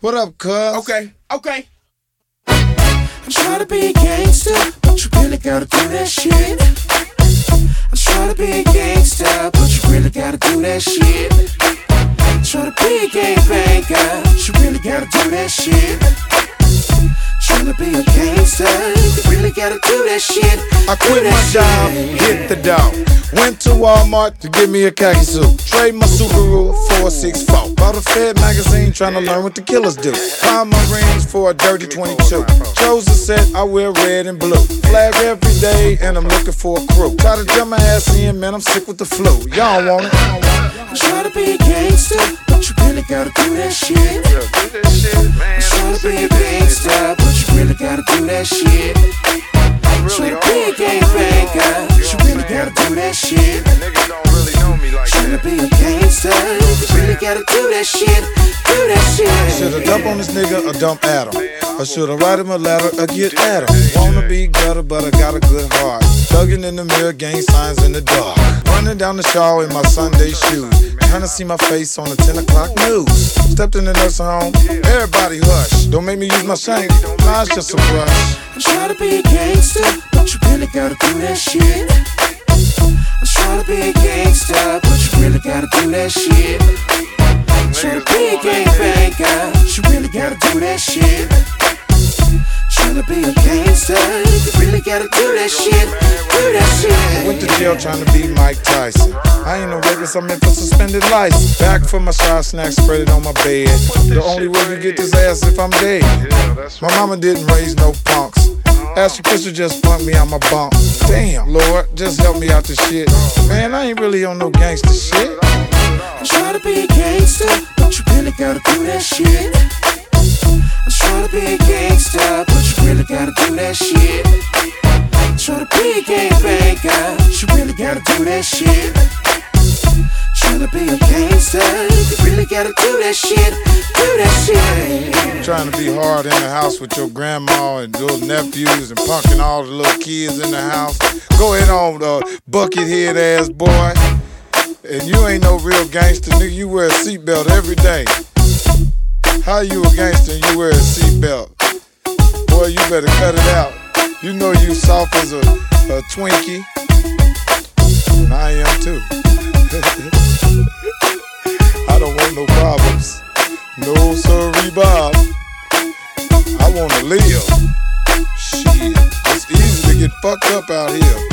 What up, cuz? Okay. I'm trying to be a gangster, but you really gotta do that shit. I'm trying to be a gangster, but you really gotta do that shit. Trying to be a gangbanger, but you really gotta do that shit. Trying to be a gangster, you really gotta do that shit. I quit my job, hit the dog. Went to Walmart to get me a khaki suit. Trade my Subaru 464. Bought a Fed magazine trying to learn what the killers do. Found my rings for a dirty 22. Chose a set, I wear red and blue. Flag every day and I'm looking for a crew. Try to jump my ass in, man, I'm sick with the flu. Y'all want it? I'm trying to be a gangster, but you really gotta do that shit. I'm trying to be a gangster, but you really gotta do that shit. Trying to be a gangbanger, but you really gotta do that shit. Trying to be a gangster, you really gotta do that shit. Do that shit. Shoulda dump on this nigga or dump at him? Or shoulda write him a letter or get at him? Wanna be gutter, but I got a good heart. Thuggin' in the mirror, gang signs in the dark. Running down the shawl in my Sunday shoes. Trying to see my face on the 10 o'clock news. Stepped in the nursing home, everybody hush. Don't make me use my shank, nah, it's just a brush. I'm trying to be a gangster, but you really gotta do that shit. I'm trying to be a gangster, but you really gotta do that shit. Trying to be a gangbanger, but you really gotta do that shit. Trying to be a gangster, you really gotta do that shit. Do that shit. Went to jail trying to be Mike Tyson. I ain't no rapist, I'm in for suspended license. Back for my side snack, spread it on my bed. The only way you get this ass if I'm dead. My mama didn't raise no punks. Ashton Kutcher just punked me out my bunk. Damn, Lord, just help me out this shit. Man, I ain't really on no gangster shit. I'm trying to be a gangster, but you really gotta do that shit. I'm trying to be a gangster, but you really gotta do that shit. Trying to be a gangbanger, but you really gotta do that shit. Trying to be a gangster, you really gotta do that shit. Do that shit. Trying to be hard in the house with your grandma and little nephews and punking all the little kids in the house. Go ahead on, bucket head ass boy. And you ain't no real gangster, nigga. You wear a seatbelt every day. How you a gangster and you wear a seatbelt? Boy, you better cut it out. You know you soft as a Twinkie. And I am too. I don't want no problems. No sirree, Bob. I wanna live. Shit, it's easy to get fucked up out here.